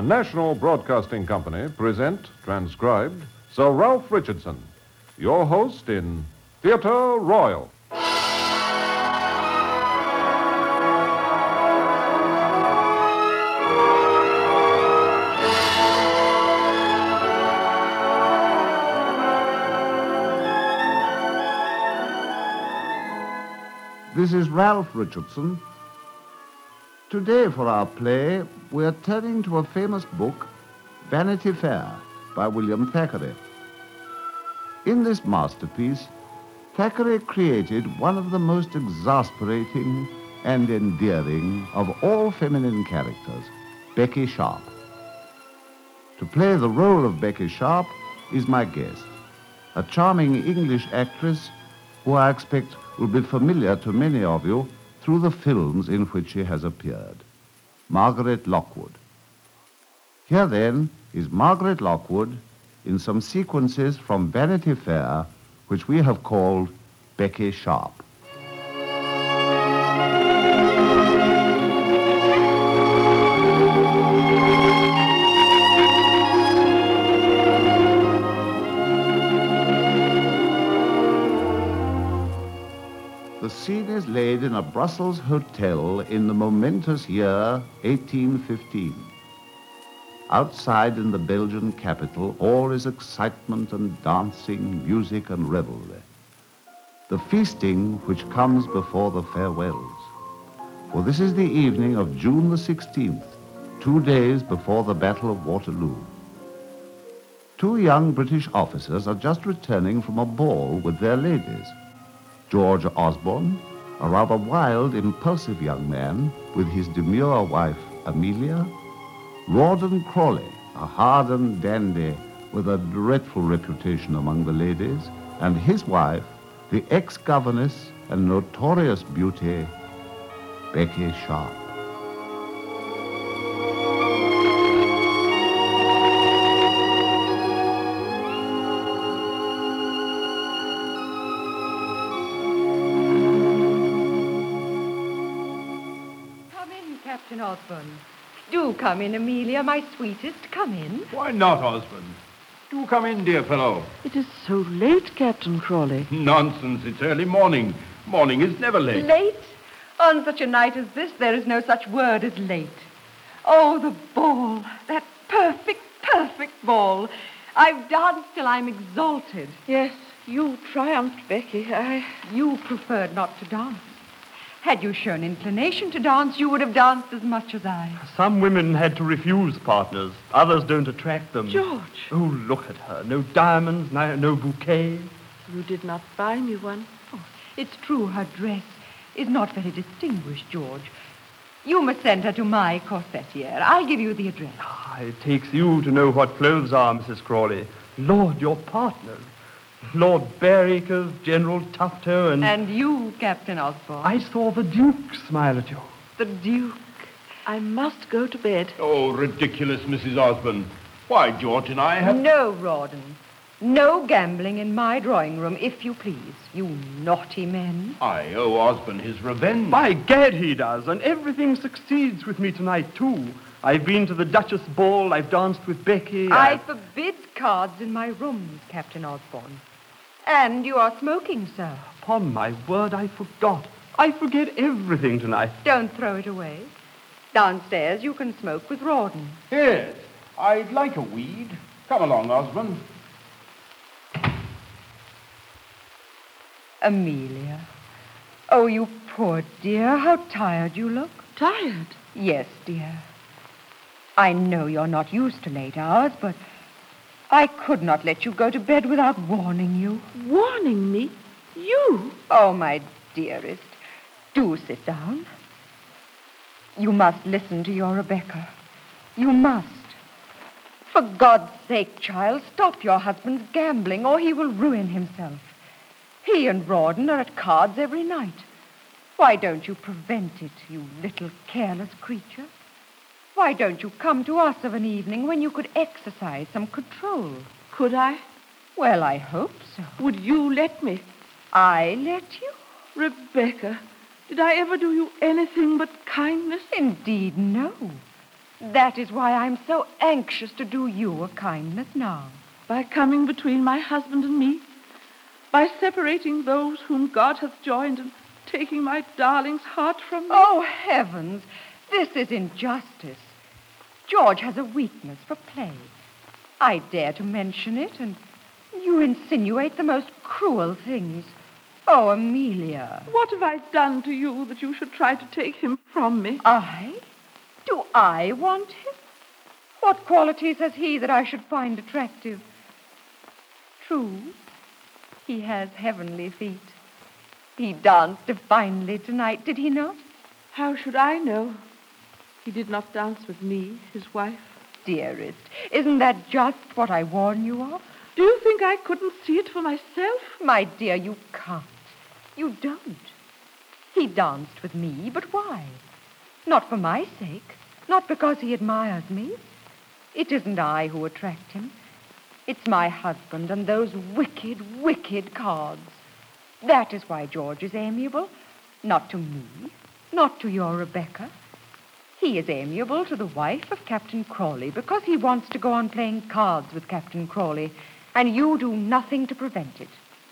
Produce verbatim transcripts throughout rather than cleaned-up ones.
National Broadcasting Company present, transcribed, Sir Ralph Richardson, your host in Theatre Royal. This is Ralph Richardson. Today for our play, we're turning to a famous book, Vanity Fair, by William Thackeray. In this masterpiece, Thackeray created one of the most exasperating and endearing of all feminine characters, Becky Sharp. To play the role of Becky Sharp is my guest, a charming English actress who I expect will be familiar to many of you through the films in which she has appeared, Margaret Lockwood. Here, then, is Margaret Lockwood in some sequences from Vanity Fair, which we have called Becky Sharp. The scene is laid in a Brussels hotel in the momentous year eighteen fifteen. Outside in the Belgian capital, all is excitement and dancing, music and revelry. The feasting which comes before the farewells. For this is the evening of June the sixteenth, two days before the Battle of Waterloo. Two young British officers are just returning from a ball with their ladies. George Osborne, a rather wild, impulsive young man with his demure wife, Amelia. Rawdon Crawley, a hardened dandy with a dreadful reputation among the ladies, and his wife, the ex-governess and notorious beauty, Becky Sharp. Captain Osborne. Do come in, Amelia, my sweetest. Come in. Why not, Osborne? Do come in, dear fellow. It is so late, Captain Crawley. Nonsense. It's early morning. Morning is never late. Late? On such a night as this, there is no such word as late. Oh, the ball. That perfect, perfect ball. I've danced till I'm exalted. Yes, you triumphed, Becky. I... You preferred not to dance. Had you shown inclination to dance, you would have danced as much as I. Some women had to refuse partners. Others don't attract them. George. Oh, look at her. No diamonds, no, no bouquet. You did not buy me one. Oh, it's true her dress is not very distinguished, George. You must send her to my corsetier. I'll give you the address. Ah, it takes you to know what clothes are, Missus Crawley. Lord, your partners. Lord Bareacres, General Tufto, and... And you, Captain Osborne. I saw the Duke smile at you. The Duke. I must go to bed. Oh, ridiculous, Missus Osborne. Why, George and I have... No, Rawdon. No gambling in my drawing room, if you please. You naughty men. I owe Osborne his revenge. By gad, he does, and everything succeeds with me tonight, too. I've been to the Duchess' ball, I've danced with Becky. I I've... forbid cards in my rooms, Captain Osborne. And you are smoking, sir. Upon my word, I forgot. I forget everything tonight. Don't throw it away. Downstairs, you can smoke with Rawdon. Yes, I'd like a weed. Come along, Osborne. Amelia. Oh, you poor dear. How tired you look. Tired? Yes, dear. I know you're not used to late hours, but I could not let you go to bed without warning you. Warning me? You? Oh, my dearest, do sit down. You must listen to your Rebecca. You must. For God's sake, child, stop your husband's gambling, or he will ruin himself. He and Rawdon are at cards every night. Why don't you prevent it, you little careless creature? Why don't you come to us of an evening when you could exercise some control? Could I? Well, I hope so. Would you let me? I let you? Rebecca, did I ever do you anything but kindness? Indeed, no. That is why I'm so anxious to do you a kindness now. By coming between my husband and me, by separating those whom God hath joined and taking my darling's heart from me. Oh, heavens, this is injustice. George has a weakness for play. I dare to mention it, and you insinuate the most cruel things. Oh, Amelia. What have I done to you that you should try to take him from me? I? Do I want him? What qualities has he that I should find attractive? True, he has heavenly feet. He danced divinely tonight, did he not? How should I know? He did not dance with me, his wife. Dearest, isn't that just what I warn you of? Do you think I couldn't see it for myself? My dear, you can't. You don't. He danced with me, but why? Not for my sake. Not because he admires me. It isn't I who attract him. It's my husband and those wicked, wicked cards. That is why George is amiable. Not to me. Not to your Rebecca. He is amiable to the wife of Captain Crawley because he wants to go on playing cards with Captain Crawley, and you do nothing to prevent it.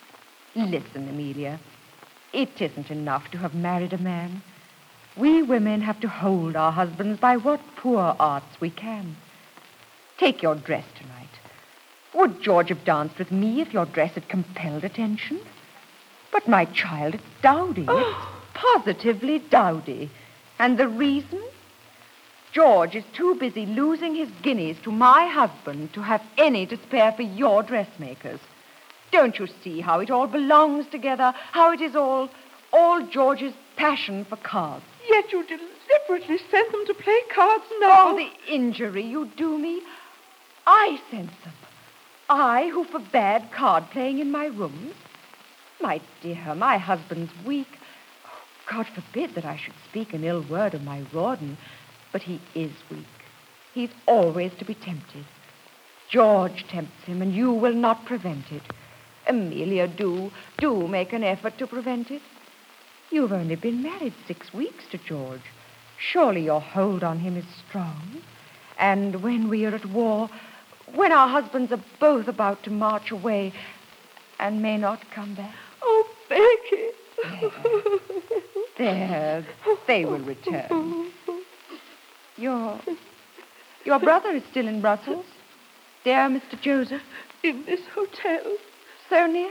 Listen, Amelia. It isn't enough to have married a man. We women have to hold our husbands by what poor arts we can. Take your dress tonight. Would George have danced with me if your dress had compelled attention? But, my child, it's dowdy. Oh. It's positively dowdy. And the reason? George is too busy losing his guineas to my husband to have any to spare for your dressmakers. Don't you see how it all belongs together? How it is all, all George's passion for cards? Yet you deliberately sent them to play cards now. Oh, the injury you do me. I sent them. I who forbade card playing in my rooms. My dear, my husband's weak. Oh, God forbid that I should speak an ill word of my Rawdon. But he is weak. He's always to be tempted. George tempts him, and you will not prevent it. Amelia, do, do make an effort to prevent it. You've only been married six weeks to George. Surely your hold on him is strong. And when we are at war, when our husbands are both about to march away and may not come back. Oh, Becky. There, they will return. Your, your brother is still in Brussels? Dear Mister Joseph? In this hotel. So near.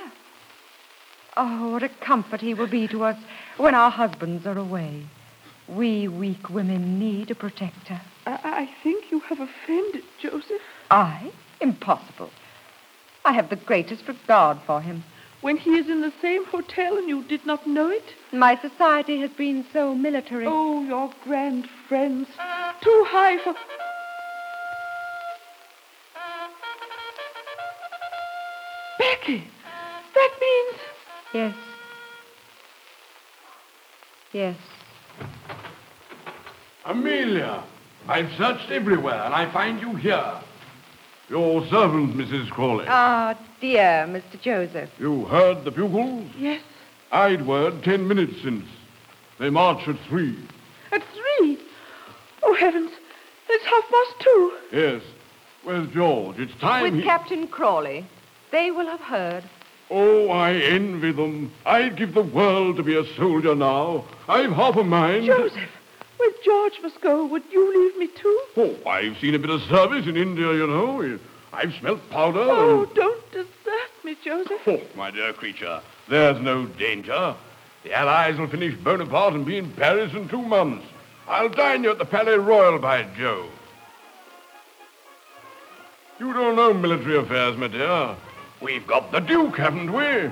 Oh, what a comfort he will be to us when our husbands are away. We weak women need a protector. I, I think you have offended Joseph. I? Impossible. I have the greatest regard for him. When he is in the same hotel and you did not know it? My society has been so military. Oh, your grand friends. Too high for... Becky! That means... Yes. Yes. Amelia, I've searched everywhere, and I find you here. Your servant, Missus Crawley. Ah, dear Mister Joseph. You heard the bugles? Yes. I'd word ten minutes since. They march at three. At three? Oh, heavens. It's half past two. Yes. Where's George? It's time With he... Captain Crawley. They will have heard. Oh, I envy them. I'd give the world to be a soldier now. I've half a mind... Joseph, where George must go, would you leave me too? Oh, I've seen a bit of service in India, you know. I've smelt powder. Oh, and... don't desert me, Joseph. Oh, my dear creature, there's no danger. The Allies will finish Bonaparte and be in Paris in two months. I'll dine you at the Palais Royal, by Jove. You don't know military affairs, my dear. We've got the Duke, haven't we?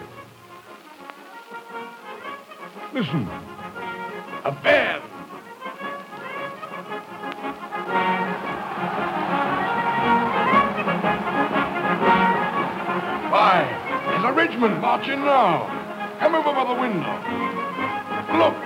Listen. A band. Why, there's a regiment marching now. Come over by the window. Look.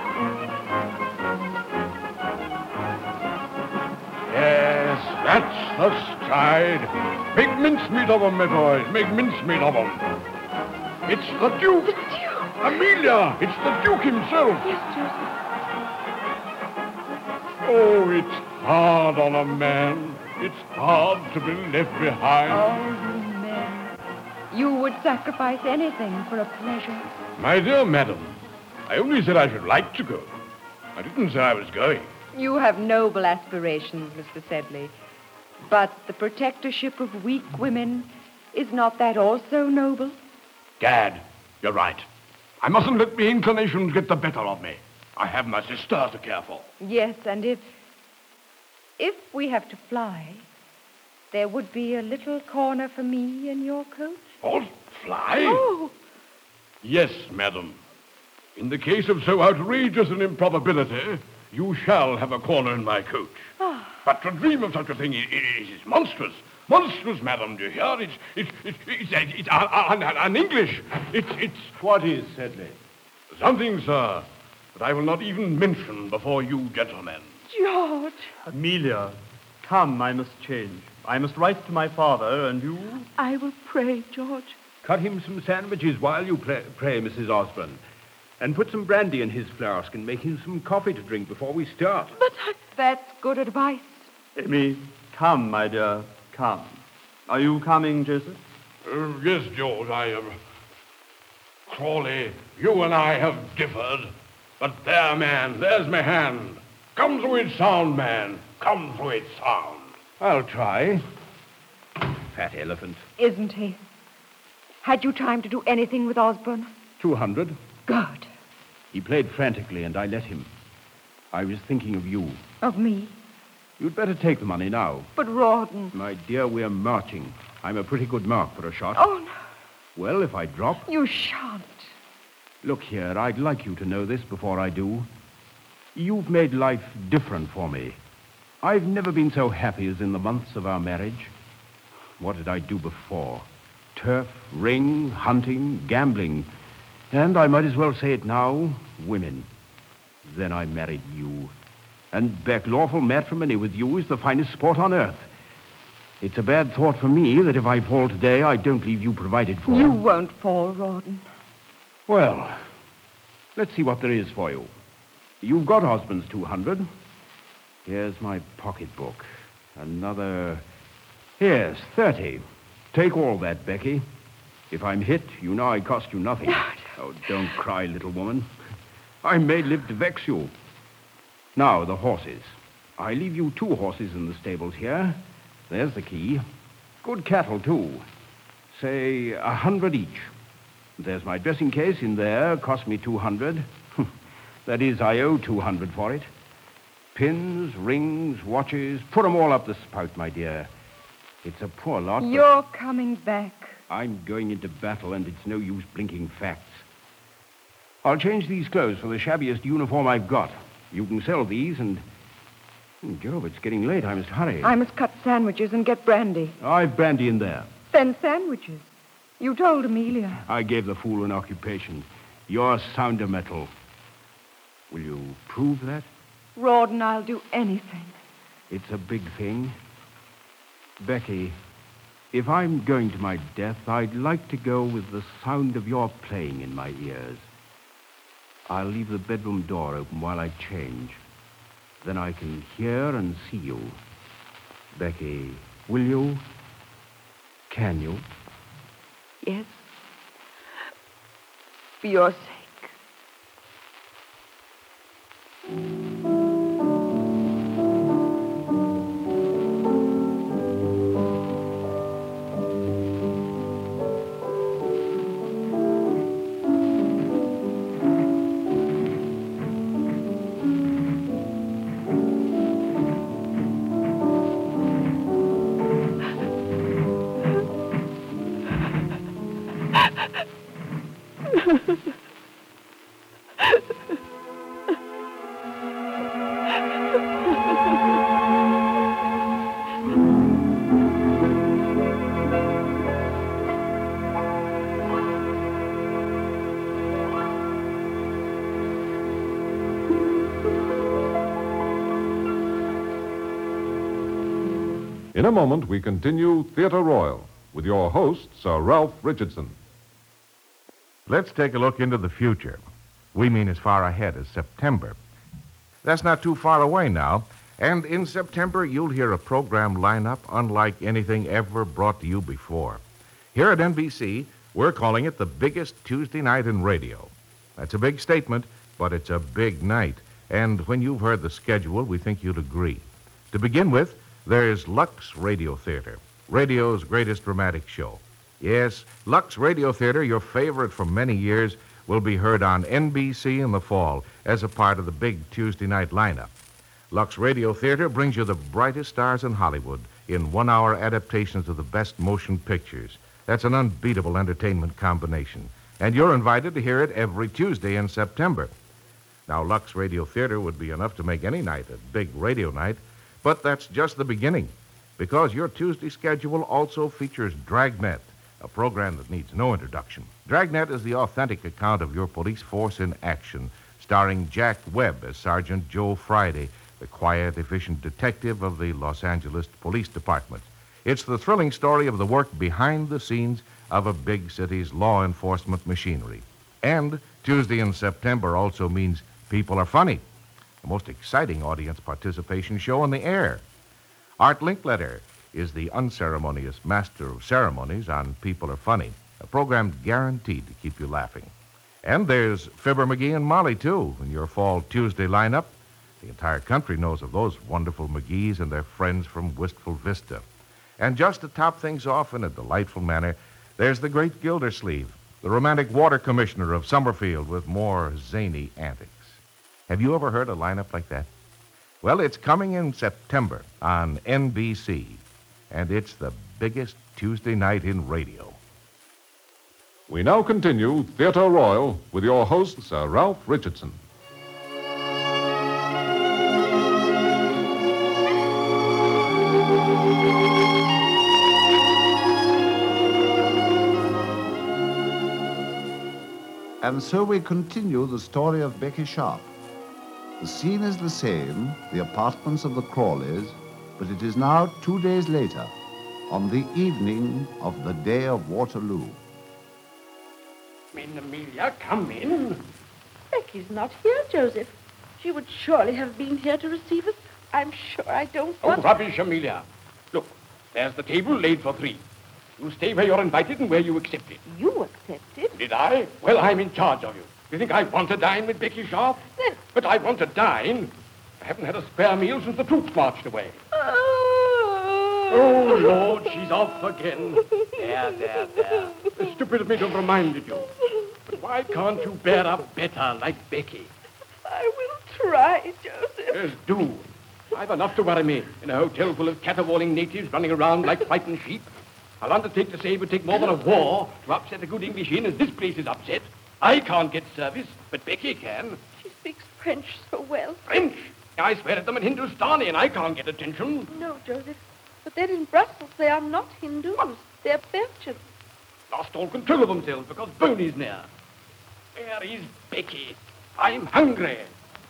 Yes, that's the stride. Make mincemeat of 'em, my boys. Make mincemeat of 'em. It's the Duke. The Duke. Amelia, it's the Duke himself. Yes, Joseph. Oh, it's hard on a man. It's hard to be left behind. Oh, you men. You would sacrifice anything for a pleasure. My dear madam, I only said I should like to go. I didn't say I was going. You have noble aspirations, Mister Sedley. But the protectorship of weak women, is not that also noble? Gad, you're right. I mustn't let my inclinations get the better of me. I have my sister to care for. Yes, and if... If we have to fly, there would be a little corner for me in your coach. Oh, fly? Oh! Yes, madam. In the case of so outrageous an improbability, you shall have a corner in my coach. Ah. But to dream of such a thing is, is monstrous. Monstrous, madam, do you hear? It's, it's, it's, it's, it's, it's un, un, un English. It's, it's... What is, Sedley? Something, sir, that I will not even mention before you gentlemen. George. Amelia, come, I must change. I must write to my father, and you? I will pray, George. Cut him some sandwiches while you pray, pray, Missus Osborne. And put some brandy in his flask and make him some coffee to drink before we start. But I... That's good advice. Amy, come, my dear, come. Are you coming, Joseph? Uh, yes, George, I am... Uh... Crawley, you and I have differed. But there, man, there's my hand. Come through it sound, man. Come through it sound. I'll try. Fat elephant. Isn't he? Had you time to do anything with Osborne? Two hundred. Good. He played frantically, and I let him. I was thinking of you. Of me? You'd better take the money now. But Rawdon... My dear, we're marching. I'm a pretty good mark for a shot. Oh, no. Well, if I drop... You shan't. Look here, I'd like you to know this before I do. You've made life different for me. I've never been so happy as in the months of our marriage. What did I do before? Turf, ring, hunting, gambling. And I might as well say it now, women. Then I married you. And Beck, lawful matrimony with you is the finest sport on earth. It's a bad thought for me that if I fall today, I don't leave you provided for. You won't fall, Rawdon. Well, let's see what there is for you. You've got Osborne's two hundred. Here's my pocketbook. Another... Yes, thirty. Take all that, Becky. If I'm hit, you know I cost you nothing. Oh, don't cry, little woman. I may live to vex you. Now, the horses. I leave you two horses in the stables here. There's the key. Good cattle, too. Say, a hundred each. There's my dressing case in there. Cost me two hundred. That is, I owe two hundred for it. Pins, rings, watches. Put 'em all up the spout, my dear. It's a poor lot, but You're coming back. I'm going into battle, and it's no use blinking facts. I'll change these clothes for the shabbiest uniform I've got. You can sell these, and... Oh, Jove, it's getting late. I must hurry. I must cut sandwiches and get brandy. I've brandy in there. Then sandwiches. You told Amelia. I gave the fool an occupation. You're sounder metal. Will you prove that? Rawdon, I'll do anything. It's a big thing. Becky, if I'm going to my death, I'd like to go with the sound of your playing in my ears. I'll leave the bedroom door open while I change. Then I can hear and see you. Becky, will you? Can you? Yes. For your sake. In a moment, we continue Theatre Royal with your host, Sir Ralph Richardson. Let's take a look into the future. We mean as far ahead as September. That's not too far away now, And in September, you'll hear a program lineup unlike anything ever brought to you before. Here at N B C, we're calling it the biggest Tuesday night in radio. That's a big statement, but it's a big night. And when you've heard the schedule, we think you'd agree. To begin with, there's Lux Radio Theater, radio's greatest dramatic show. Yes, Lux Radio Theater, your favorite for many years, will be heard on N B C in the fall as a part of the big Tuesday night lineup. Lux Radio Theater brings you the brightest stars in Hollywood in one-hour adaptations of the best motion pictures. That's an unbeatable entertainment combination. And you're invited to hear it every Tuesday in September. Now, Lux Radio Theater would be enough to make any night a big radio night, but that's just the beginning, because your Tuesday schedule also features Dragnet, a program that needs no introduction. Dragnet is the authentic account of your police force in action, starring Jack Webb as Sergeant Joe Friday, the quiet, efficient detective of the Los Angeles Police Department. It's the thrilling story of the work behind the scenes of a big city's law enforcement machinery. And Tuesday in September also means People Are Funny, the most exciting audience participation show on the air. Art Linkletter is the unceremonious master of ceremonies on People Are Funny, a program guaranteed to keep you laughing. And there's Fibber McGee and Molly, too, in your fall Tuesday lineup. The entire country knows of those wonderful McGees and their friends from Wistful Vista. And just to top things off in a delightful manner, there's the great Gildersleeve, the romantic water commissioner of Summerfield with more zany antics. Have you ever heard a lineup like that? Well, it's coming in September on N B C, and it's the biggest Tuesday night in radio. We now continue Theatre Royal with your host, Sir Ralph Richardson. And so we continue the story of Becky Sharp. The scene is the same, the apartments of the Crawleys, but it is now two days later, on the evening of the day of Waterloo. In, Amelia, come in. Becky's not here, Joseph. She would surely have been here to receive us. I'm sure I don't Oh, want... rubbish, Amelia. Look, there's the table laid for three. You stay where you're invited and where you accepted. You accepted? Did I? Well, I'm in charge of you. You think I want to dine with Becky Sharp? Then... But I want to dine. I haven't had a spare meal since the troops marched away. Oh, Oh, Lord, she's off again. There, there, there. It's stupid of me to have reminded you. But why can't you bear up better like Becky? I will try, Joseph. Yes, do. I've enough to worry me in a hotel full of caterwauling natives running around like frightened sheep. I'll undertake to say it would take more than a war to upset a good English inn as this place is upset. I can't get service, but Becky can. She speaks French so well. French? I swear at them in Hindustani and I can't get attention. No, Joseph. But then in Brussels, they are not Hindus. They're Belgians. Lost all control of themselves because Boney's near. Where is Becky? I'm hungry.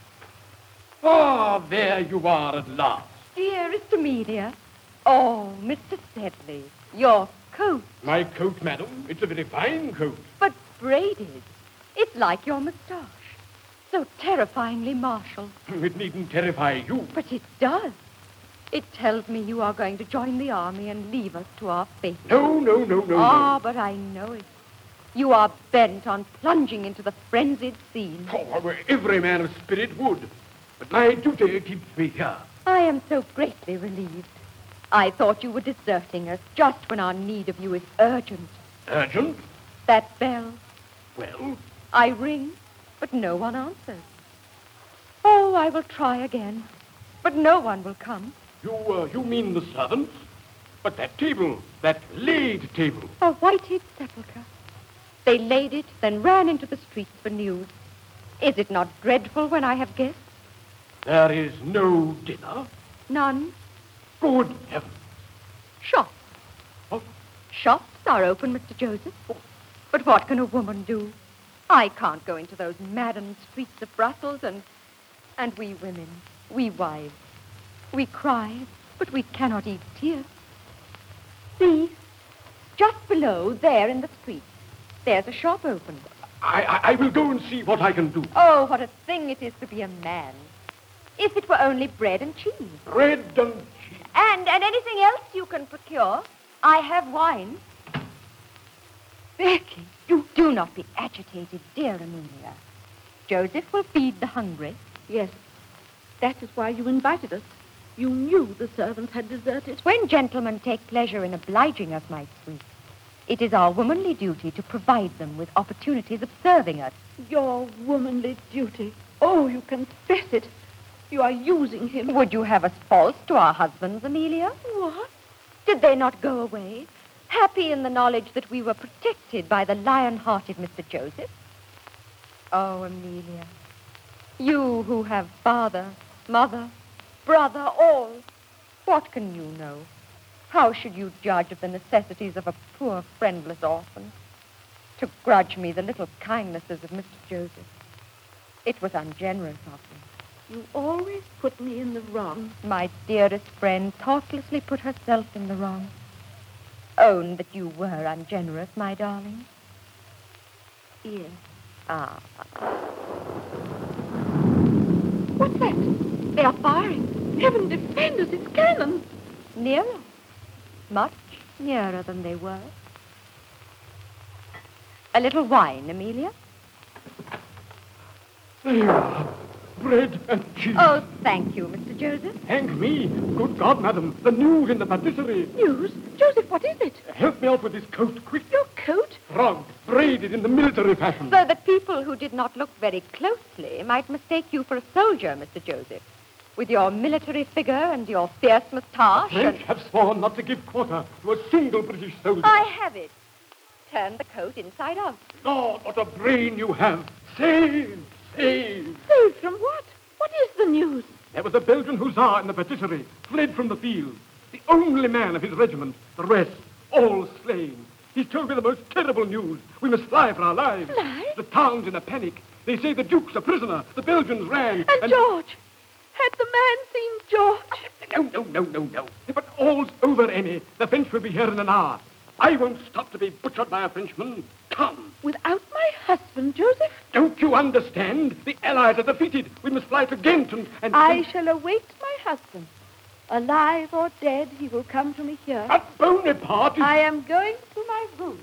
Ah, there you are at last. Dearest Amelia. Oh, Mister Sedley, your coat. My coat, madam. It's a very fine coat. But braided. It's like your moustache. So terrifyingly martial. It needn't terrify you. But it does. It tells me you are going to join the army and leave us to our fate. No, no, no, no, Ah, no. but I know it. You are bent on plunging into the frenzied scene. Oh, every man of spirit would. But my duty keeps me here. I am so greatly relieved. I thought you were deserting us just when our need of you is urgent. Urgent? That bell. Well? I ring, but no one answers. Oh, I will try again, but no one will come. You, uh, you mean the servants? But that table, that laid table. A white-hid sepulchre. They laid it, then ran into the streets for news. Is it not dreadful when I have guests? There is no dinner? None. Good heavens. Shops. What? Shops are open, Mister Joseph. But what can a woman do? I can't go into those maddened streets of Brussels and... And we women, we wives, we cry, but we cannot eat tears. See, just below, there in the street, there's a shop open. I, I, I will go and see what I can do. Oh, what a thing it is to be a man. If it were only bread and cheese. Bread and cheese. And, and anything else you can procure. I have wine. Becky, you do not be agitated, dear Amelia. Joseph will feed the hungry. Yes, that is why you invited us. You knew the servants had deserted. When gentlemen take pleasure in obliging us, my sweet, it is our womanly duty to provide them with opportunities of serving us. Your womanly duty. Oh, you confess it. You are using him. Would you have us false to our husbands, Amelia? What? Did they not go away, happy in the knowledge that we were protected by the lion-hearted Mister Joseph? Oh, Amelia, you who have father, mother, brother, all, what can you know? How should you judge of the necessities of a poor, friendless orphan? To grudge me the little kindnesses of Mister Joseph. It was ungenerous of me. You always put me in the wrong. My dearest friend thoughtlessly put herself in the wrong. Own that you were ungenerous, my darling. Yes. Ah. What's that? They are firing. Heaven defend us, it's cannon. Nearer. Much nearer than they were. A little wine, Amelia? There. Bread and cheese. Oh, thank you, Mister Joseph. Thank me. Good God, madam. The news in the patisserie. News? Joseph, what is it? Help me out with this coat, quick. Your coat? Rugged, braided in the military fashion. So that people who did not look very closely might mistake you for a soldier, Mister Joseph. With your military figure and your fierce moustache. The French and... have sworn not to give quarter to a single British soldier. I have it. Turn the coat inside out. Lord, what a brain you have. Save, save. Saved from what? What is the news? There was a Belgian hussar in the patisserie, fled from the field. The only man of his regiment, the rest, all slain. He's told me the most terrible news. We must fly for our lives. Fly? The town's in a panic. They say the Duke's a prisoner. The Belgians ran. And, and George? Had the man seen George? No, no, no, no, no. But all's over, Annie. The French will be here in an hour. I won't stop to be butchered by a Frenchman. Come. Without my husband, Joseph? Don't you understand? The Allies are defeated. We must fly to Ghent and... and I and... shall await my husband. Alive or dead, he will come to me here. But Bonaparte is... I am going to my room.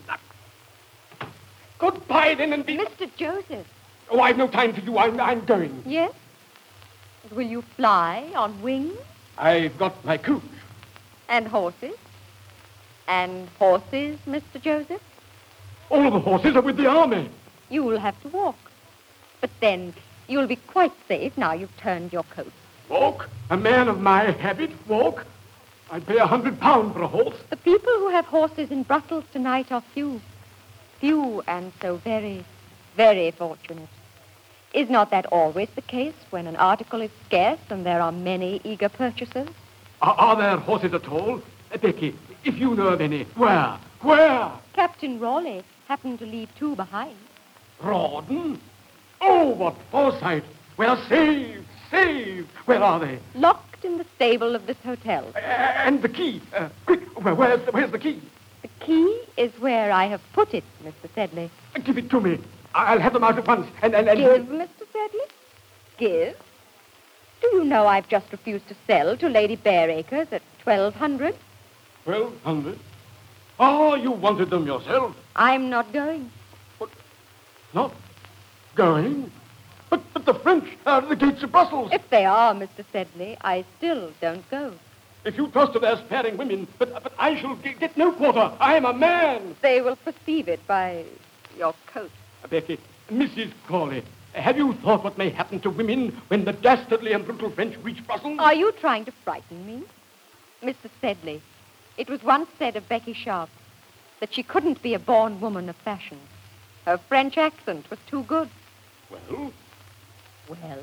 Goodbye, then, and be... Mister Joseph. Oh, I've no time for you. I'm, I'm going. Yes? Will you fly on wings? I've got my coach. And horses? And horses, Mister Joseph? All the horses are with the army. You'll have to walk. But then you'll be quite safe now you've turned your coat. Walk? A man of my habit, walk? I'd pay a hundred pounds for a horse. The people who have horses in Brussels tonight are few. Few and so very, very fortunate. Is not that always the case when an article is scarce and there are many eager purchasers? Are, are there horses at all? Uh, Becky, if you know of any, where? Where? Captain Raleigh happened to leave two behind. Rawdon? Oh, what foresight! We're saved, saved! Where are they? Locked in the stable of this hotel. Uh, and the key? Uh, quick, where, where's, the, where's the key? The key is where I have put it, Mister Sedley. Uh, give it to me. I'll have them out at once. And, and, and... Give, Mister Sedley? Give? Do you know I've just refused to sell to Lady Bareacres at twelve hundred? Twelve hundred? Oh, you wanted them yourself. I'm not going. What? Not going? But, but the French are at the gates of Brussels. If they are, Mister Sedley, I still don't go. If you trust to their sparing women, but, but I shall get, get no quarter. I am a man. They will perceive it by your coat. Becky, Missus Crawley, have you thought what may happen to women when the dastardly and brutal French reach Brussels? Are you trying to frighten me? Mister Sedley, it was once said of Becky Sharp that she couldn't be a born woman of fashion. Her French accent was too good. Well? Well?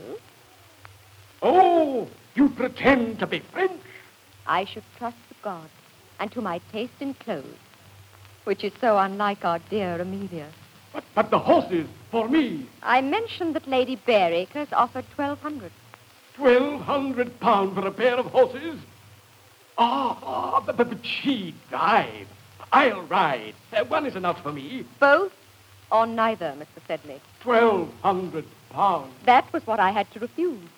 Oh, you pretend to be French? I should trust to God and to my taste in clothes, which is so unlike our dear Amelia. But, but the horses, for me. I mentioned that Lady Bareacres offered twelve hundred. Twelve hundred pounds for a pair of horses? Ah, ah, but, but she drive. I'll ride. Uh, one is enough for me. Both or neither, Mister Sedley? Twelve hundred pounds. That was what I had to refuse.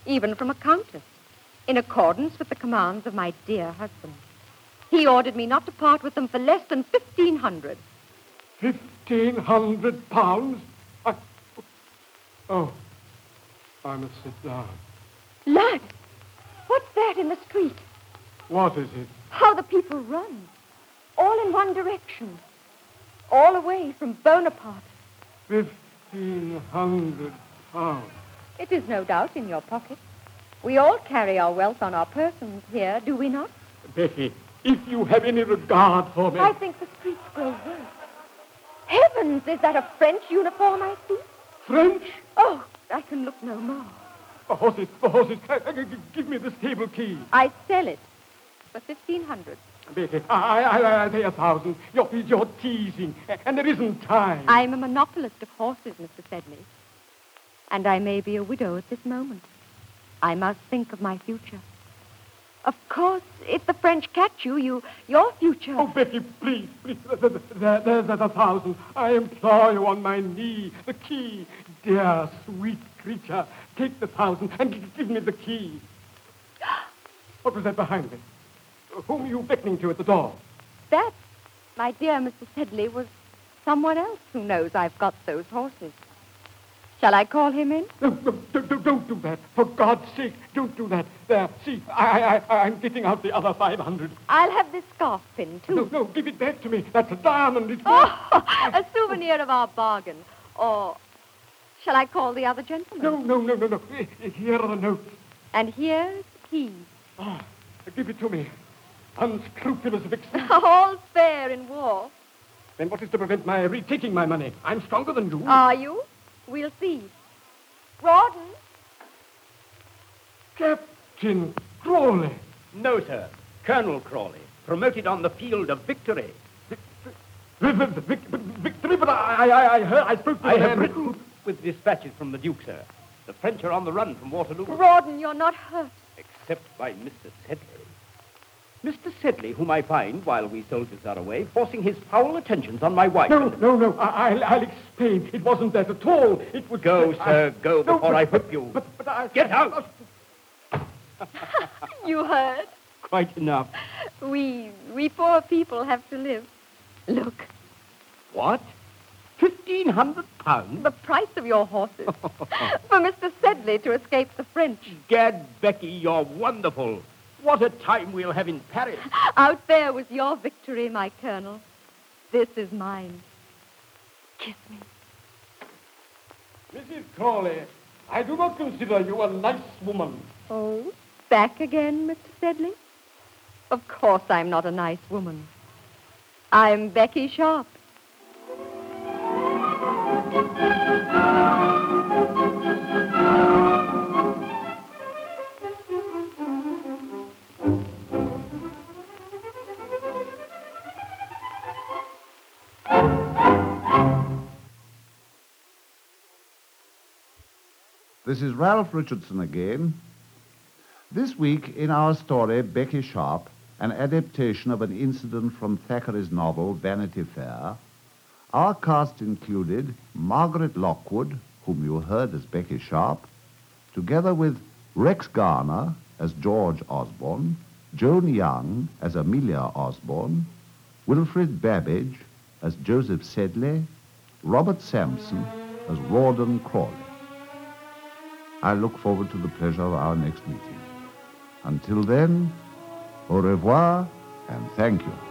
even from a countess, in accordance with the commands of my dear husband. He ordered me not to part with them for less than fifteen hundred. Fifteen hundred pounds? I... Oh, I must sit down. Lad, what's that in the street? What is it? How the people run. All in one direction. All away from Bonaparte. Fifteen hundred pounds. It is no doubt in your pocket. We all carry our wealth on our persons here, do we not? Becky, if you have any regard for me... I think the streets grow worse. Heavens, is that a French uniform I see? French? Oh, I can look no more. The horses, the horses. Uh, uh, give me the stable key. I sell it for fifteen hundred. Becky, I, I, I'll pay a thousand. You're, you're teasing, and there isn't time. I'm a monopolist of horses, Mister Sedley. And I may be a widow at this moment. I must think of my future. Of course, if the French catch you, you, your future... Oh, Becky, please, please. There, there, there's a thousand. I implore you on my knee. The key. Dear, sweet creature, take the thousand and g- give me the key. What was that behind me? Whom are you beckoning to at the door? That, my dear Mister Sedley, was someone else who knows I've got those horses. Shall I call him in? No, no, don't, don't do that. For God's sake, don't do that. There, see, I, I, I'm getting out the other five hundred. I'll have this scarf pin, too. No, no, give it back to me. That's a diamond. It's Oh, a souvenir of our bargain. Or shall I call the other gentleman? No, no, no, no, no. Here are the notes. And here's the key. Oh, give it to me. Unscrupulous vixen. All fair in war. Then what is to prevent my retaking my money? I'm stronger than you. Are you? We'll see. Rawdon? Captain Crawley. No, sir. Colonel Crawley, promoted on the field of victory. Victory, but I, I, I heard, I spoke to I the have man- written with dispatches from the Duke, sir. The French are on the run from Waterloo. Rawdon, you're not hurt. Except by Mister Sedley. Mister Sedley, whom I find, while we soldiers are away, forcing his foul attentions on my wife. No, no, no. I, I'll, I'll explain. It wasn't that at all. It was... Go, I- sir, go No, before but- I whip you. But, but I... Get out! You heard? Quite enough. We, we poor people have to live. Look, What? Fifteen hundred pounds? the price of your horses. For Mister Sedley to escape the French. Gad, Becky, you're wonderful. What a time we'll have in Paris. Out there was your victory, my colonel. This is mine. Kiss me. Missus Crawley, I do not consider you a nice woman. Oh, back again, Mister Sedley? Of course I'm not a nice woman. I'm Becky Sharp. This is Ralph Richardson again. This week in our story, Becky Sharp, an adaptation of an incident from Thackeray's novel, Vanity Fair, our cast included Margaret Lockwood, whom you heard as Becky Sharp, together with Rex Garner as George Osborne, Joan Young as Amelia Osborne, Wilfred Babbage as Joseph Sedley, Robert Sampson as Rawdon Crawley. I look forward to the pleasure of our next meeting. Until then, au revoir and thank you.